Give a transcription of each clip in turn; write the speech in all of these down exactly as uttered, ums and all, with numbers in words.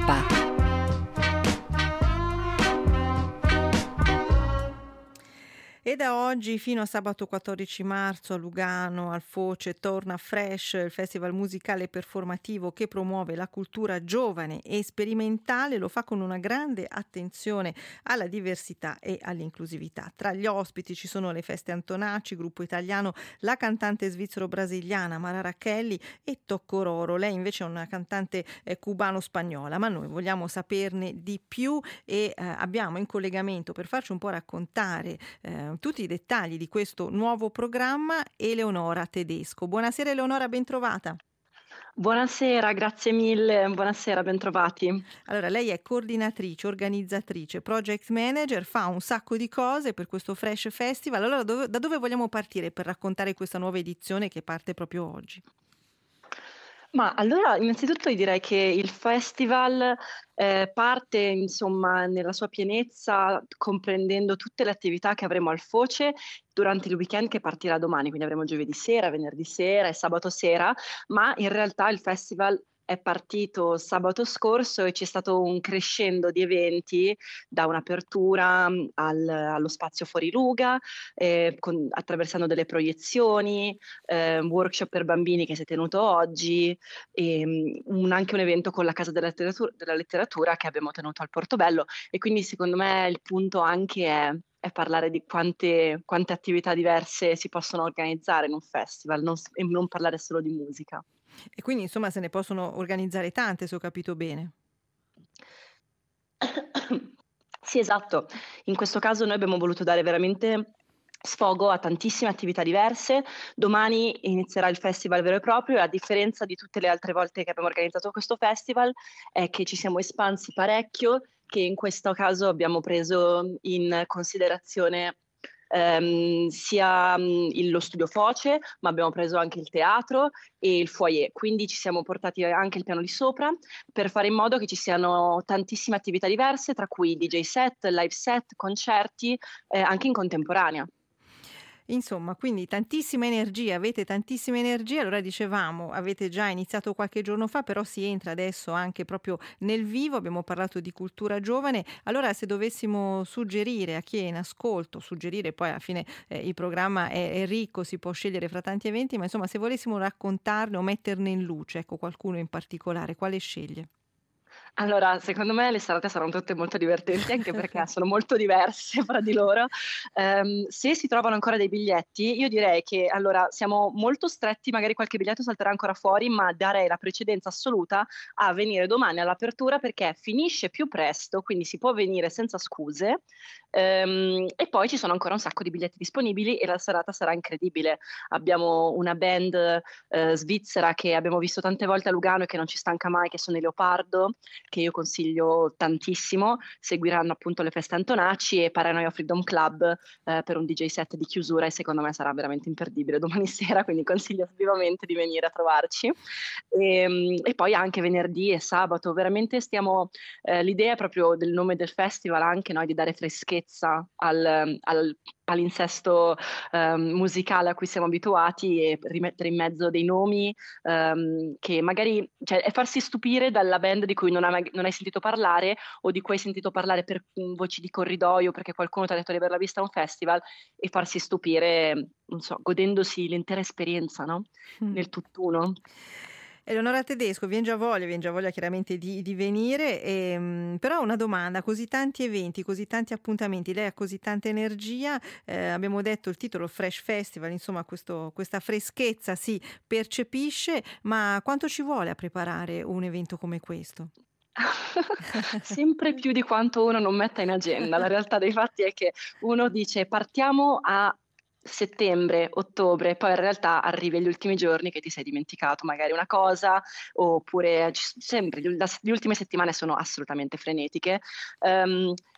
E da oggi fino a sabato quattordici marzo a Lugano, al Foce, torna Fresh, il festival musicale e performativo che promuove la cultura giovane e sperimentale. Lo fa con una grande attenzione alla diversità e all'inclusività. Tra gli ospiti ci sono le Feste Antonacci, gruppo italiano, la cantante svizzero-brasiliana Mara Racchelli e Toccororo. Lei invece è una cantante eh, cubano-spagnola, ma noi vogliamo saperne di più e eh, abbiamo in collegamento per farci un po' raccontare eh, tutti i dettagli di questo nuovo programma Eleonora Tedesco. Buonasera Eleonora, bentrovata. Buonasera, grazie mille, buonasera, bentrovati. Allora, lei è coordinatrice, organizzatrice, project manager, fa un sacco di cose per questo Fresh Festival. Allora, dove, da dove vogliamo partire per raccontare questa nuova edizione che parte proprio oggi? Ma allora, innanzitutto io direi che il festival eh, parte, insomma, nella sua pienezza, comprendendo tutte le attività che avremo al Foce durante il weekend che partirà domani, quindi avremo giovedì sera, venerdì sera e sabato sera, ma in realtà il festival è partito sabato scorso e c'è stato un crescendo di eventi, da un'apertura mh, al- allo spazio fuori Luga, eh, con- attraversando delle proiezioni, eh, un workshop per bambini che si è tenuto oggi, e mh, un- anche un evento con la Casa della Letteratura, della Letteratura che abbiamo tenuto al Portobello, e quindi secondo me il punto anche è, è parlare di quante, quante attività diverse si possono organizzare in un festival, non s- e non parlare solo di musica. E quindi insomma se ne possono organizzare tante, se ho capito bene. Sì, esatto. In questo caso noi abbiamo voluto dare veramente sfogo a tantissime attività diverse. Domani inizierà il festival vero e proprio, e a differenza di tutte le altre volte che abbiamo organizzato questo festival, è che ci siamo espansi parecchio, che in questo caso abbiamo preso in considerazione ehm, sia mh, il- lo studio Foce, ma abbiamo preso anche il teatro e il foyer, quindi ci siamo portati anche il piano di sopra per fare in modo che ci siano tantissime attività diverse, tra cui D J set, live set, concerti, eh, anche in contemporanea. Insomma, quindi tantissima energia, avete tantissima energia, allora dicevamo, avete già iniziato qualche giorno fa, però si entra adesso anche proprio nel vivo, abbiamo parlato di cultura giovane, allora se dovessimo suggerire a chi è in ascolto, suggerire poi alla fine eh, il programma è, è ricco, si può scegliere fra tanti eventi, ma insomma se volessimo raccontarne o metterne in luce, ecco qualcuno in particolare, quale sceglie? Allora, secondo me le serate saranno tutte molto divertenti, anche perché sono molto diverse fra di loro. Ehm, se si trovano ancora dei biglietti, io direi che allora siamo molto stretti, magari qualche biglietto salterà ancora fuori, ma darei la precedenza assoluta a venire domani all'apertura perché finisce più presto, quindi si può venire senza scuse. Ehm, e poi ci sono ancora un sacco di biglietti disponibili e la serata sarà incredibile. Abbiamo una band eh, svizzera che abbiamo visto tante volte a Lugano e che non ci stanca mai, che sono i Leopardo, che io consiglio tantissimo. Seguiranno appunto le Feste Antonacci e Paranoia Freedom Club eh, per un D J set di chiusura, e secondo me sarà veramente imperdibile domani sera, quindi consiglio vivamente di venire a trovarci. E, e poi anche venerdì e sabato, veramente stiamo, eh, l'idea è proprio del nome del festival, anche noi di dare freschezza al, al palinsesto ehm, musicale a cui siamo abituati, e rimettere in mezzo dei nomi ehm, che magari, cioè, è farsi stupire dalla band di cui non hai, non hai sentito parlare, o di cui hai sentito parlare per mm, voci di corridoio, perché qualcuno ti ha detto di averla vista a un festival, e farsi stupire, non so, godendosi l'intera esperienza, no? Nel tutt'uno. Eleonora Tedesco, vien già voglia, vien già voglia chiaramente di, di venire, ehm, però una domanda, così tanti eventi, così tanti appuntamenti, lei ha così tanta energia, eh, abbiamo detto il titolo Fresh Festival, insomma questo- questa freschezza si percepisce, ma quanto ci vuole a preparare un evento come questo? Sempre più di quanto uno non metta in agenda. La realtà dei fatti è che uno dice partiamo a settembre, ottobre, poi in realtà arrivi agli ultimi giorni che ti sei dimenticato magari una cosa, oppure ci- sempre gli, la- le ultime settimane sono assolutamente frenetiche. Ehm,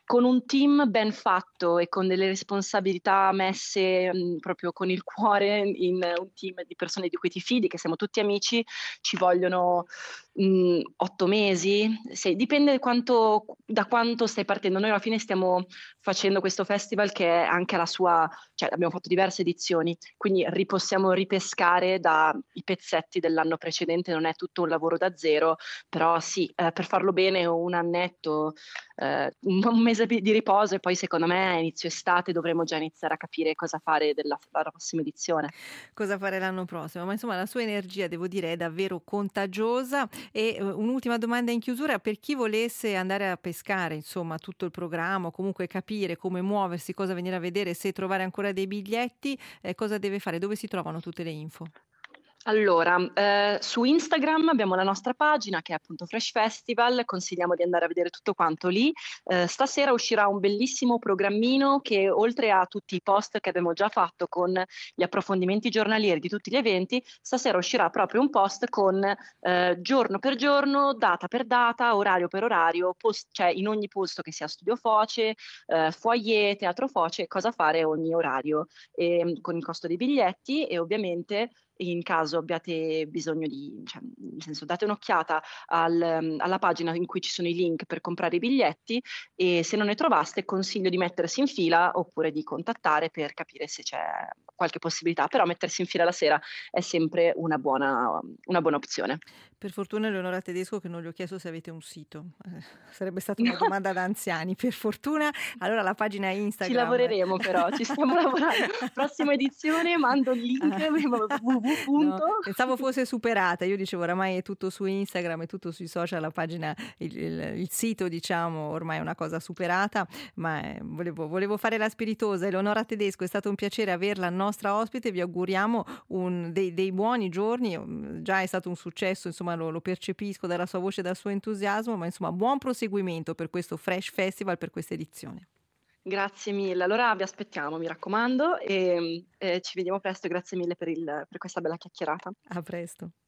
con un team ben fatto e con delle responsabilità messe, mhmm, proprio con il cuore in un team di persone di cui ti fidi, che siamo tutti amici, ci vogliono, mhmm, otto mesi, se dipende quanto da quanto stai partendo. Noi alla fine stiamo facendo questo festival che è anche alla sua cioè abbiamo fatto diverse edizioni, quindi ri possiamo ripescare dai pezzetti dell'anno precedente, non è tutto un lavoro da zero, però sì, ehm, per farlo bene un annetto, ehm, un un mese pi di riposo e poi secondo me a inizio estate dovremo già iniziare a capire cosa fare della f la prossima edizione. Cosa fare l'anno prossimo, ma insomma la sua energia devo dire è davvero contagiosa e, uhm, un'ultima domanda in chiusura: per chi volesse andare a pescare, insomma, tutto il programma o comunque capire come muoversi, cosa venire a vedere, se trovare ancora dei biglietti, ehm, cosa deve fare? Dove si trovano tutte le info? Allora, ehm, su Instagram abbiamo la nostra pagina che è appunto Fresh Festival, consigliamo di andare a vedere tutto quanto lì. Ehm, stasera uscirà un bellissimo programmino che oltre a tutti i post che abbiamo già fatto con gli approfondimenti giornalieri di tutti gli eventi, stasera uscirà proprio un post con, ehm, giorno per giorno, data per data, orario per orario, post cioè in ogni posto che sia studio Foce, ehm, foyer, teatro Foce, cosa fare ogni orario, ehm, con il costo dei biglietti e ovviamente in caso abbiate bisogno di cioè, nel senso date un'occhiata al mhmm, alla pagina in cui ci sono i link per comprare i biglietti e se non ne trovaste consiglio di mettersi in fila oppure di contattare per capire se c'è qualche possibilità, però mettersi in fila la sera è sempre una buona una buona opzione. Per fortuna Eleonora Tedesco che non le ho chiesto se avete un sito, eh, sarebbe stata una domanda da anziani. Per fortuna allora la pagina Ci Instagram lavoreremo però, ci stiamo lavorando. Prossima edizione mando il link Ah. www No, punto pensavo fosse superata. Io dicevo oramai è tutto su Instagram, è tutto sui social, la pagina il il il sito diciamo ormai è una cosa superata, ma, ehm, volevo volevo fare la spiritosa. Eleonora Tedesco, è stato un piacere averla nostra ospite, vi auguriamo un dei dei buoni giorni, mhmm, già è stato un successo, insomma lo lo percepisco dalla sua voce e dal suo entusiasmo, ma insomma buon proseguimento per questo Fresh Festival, per questa edizione. Grazie mille. Allora vi aspettiamo, mi raccomando, ehm, e ci vediamo presto e grazie mille per il per questa bella chiacchierata. A presto.